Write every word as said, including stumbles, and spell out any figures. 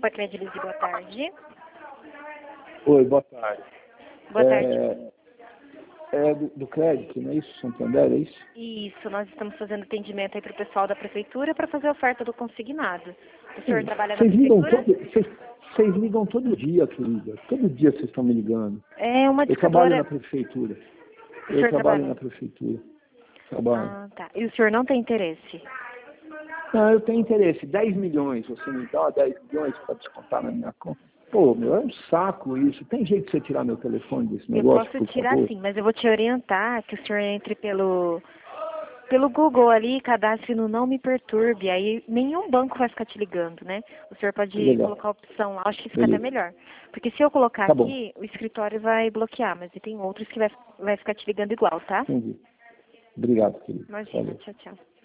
Copa Credilize, boa tarde. Oi, boa tarde. Boa tarde. É, é do, do crédito, não é isso? Santander, é isso? Isso, nós estamos fazendo atendimento aí para o pessoal da prefeitura para fazer a oferta do consignado. O senhor Sim. trabalha na Vocês ligam prefeitura? todo, vocês, vocês ligam todo dia, querida. Todo dia vocês estão me ligando. É uma Eu trabalho discadora... na prefeitura. O Eu senhor trabalho trabalha? na prefeitura. Trabalho. Ah, tá. E o senhor não tem interesse? Não, eu tenho interesse. dez milhões. Você me dá dez milhões para descontar na minha conta. Pô, meu, é um saco isso. Tem jeito de você tirar meu telefone desse Eu negócio, posso por tirar favor? sim, mas eu vou te orientar que o senhor entre pelo... Pelo Google ali, cadastre no Não Me Perturbe, aí nenhum banco vai ficar te ligando, né? O senhor pode Legal. colocar a opção lá, acho que fica até Beleza. melhor. Porque se eu colocar Tá bom. aqui, o escritório vai bloquear, mas tem outros que vai, vai ficar te ligando igual, tá? Entendi. Obrigado, querido. Imagina, Valeu. tchau, tchau.